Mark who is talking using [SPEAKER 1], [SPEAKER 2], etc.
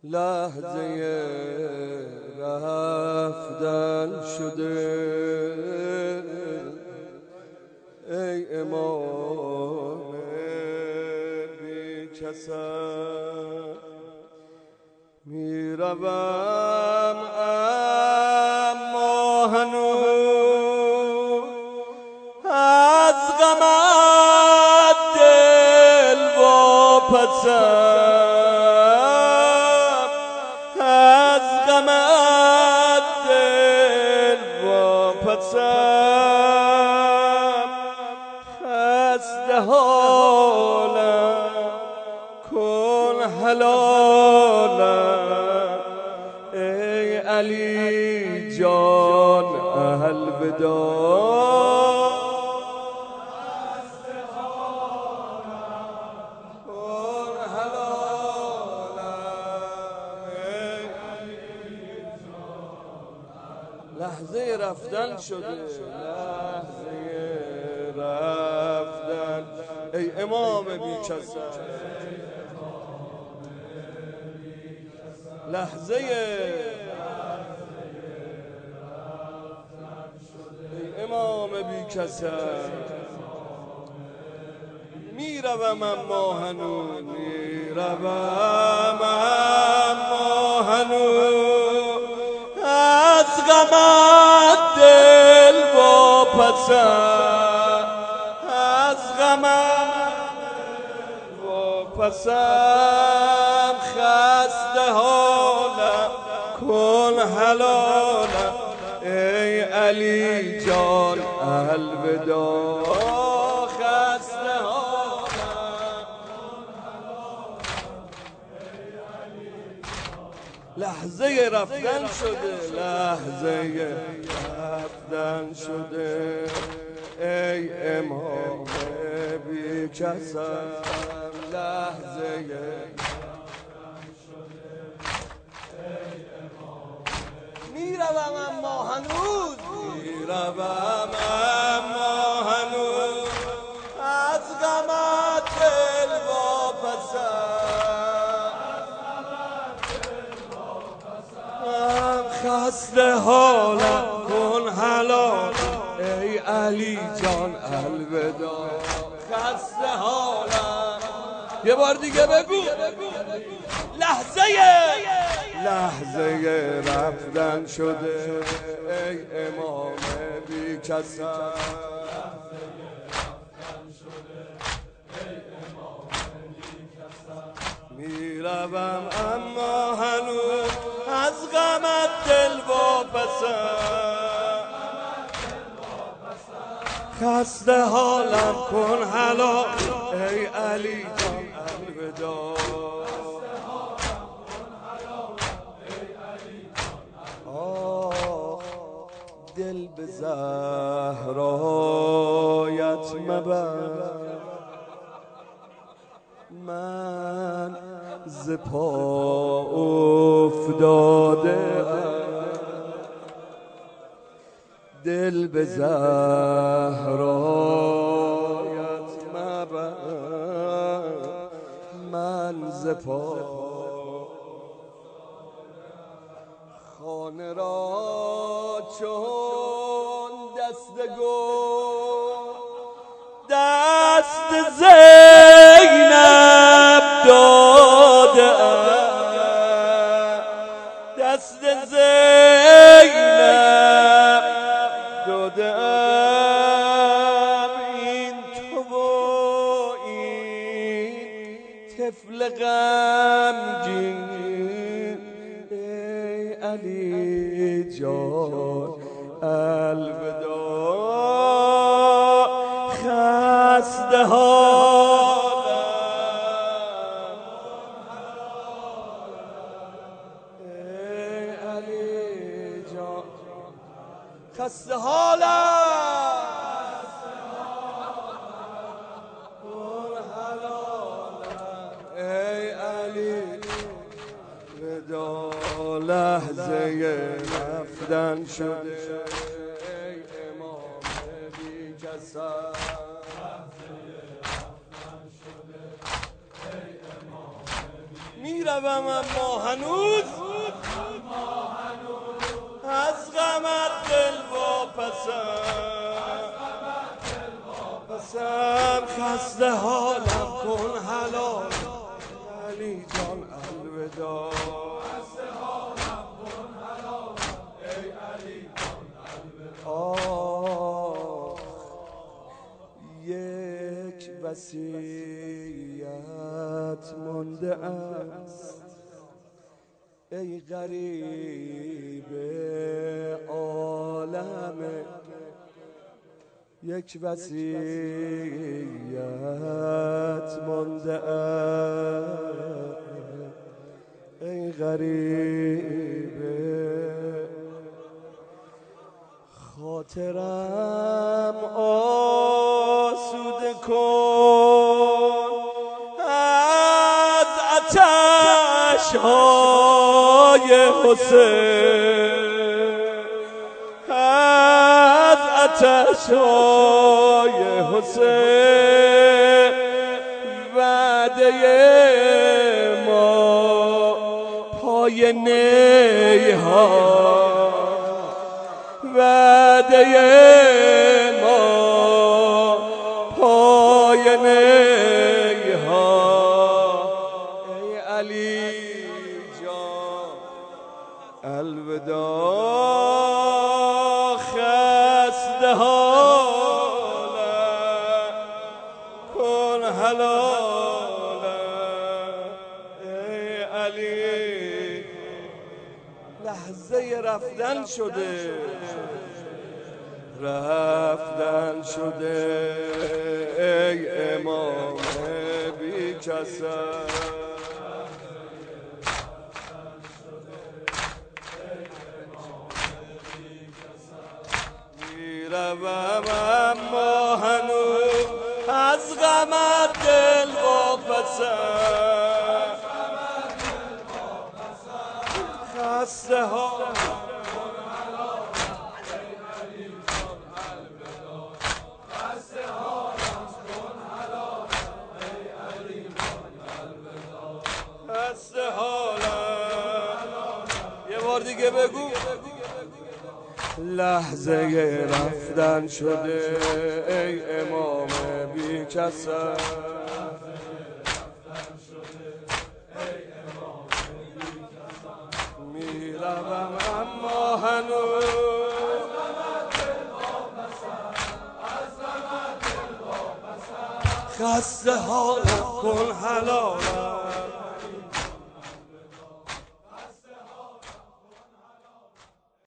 [SPEAKER 1] لحظه رفتن شده ای امام بی کسم میروم اما هنوز از غمت دل واپسم از غمت دل واپسم خسته حالم کن حلالم ای علی جان الوداع لحظه رفتن شده لحظه رفتن ای امام بی کسم لحظه ای امام بی کسم میروم اما هنوز میروم اما هنوز از غمت دل واپسم از غمت واپسم خسته حالم کن حلالم ای علی جان الوداع خسته حالم لحظه رفتن شده لحظه رفتن شده ای امام بی کسم لحظه میروم اما هنوز میروم اما هنوز از غمت دل واپسم خسته حالم کن حلال ای علی جان الوداع خسته حالم یه بار دیگه بگو لحظه رفتن شده ای امام بی کسم میروم اما هنوز از غمت دل واپسم خسته حالم کن حلال ای علی جان الوداع دل به زهرایت مبر من ز پا افتاده دل به زهرایت مبر من ز پا خانه را چون دست زینب داده دست زینب داده این تو و این طفل غمگین ای علی جان الوداع خسته حالم ای علی جان خسته حالم ای علی ودا لحظه رفتن شده ای امام بی کسم میروم اما هنوز از غمت دل واپسم خسته حالم کن حلال علی جان الوداع ای علی جان الوداع یک وصیت مانده است ای غریب عالم یک وصیت مانده است ای غریب خاطرم آسوده کن از آتش‌های حسین از آتش‌های حسین وعده ما پای نیها وعده ما پای نیها ای علی جان الوداع خسته حالم کن حلالم ای علی لحظه رفتن شده ای امام بی کسم میروم اما هنوز از غمت دل واپسم خسته حالم خسته حالم یه بار دیگه بگو لحظه رفتن شده ای امام بی کسم میروم اما هنوز خسته حالم کن حلالم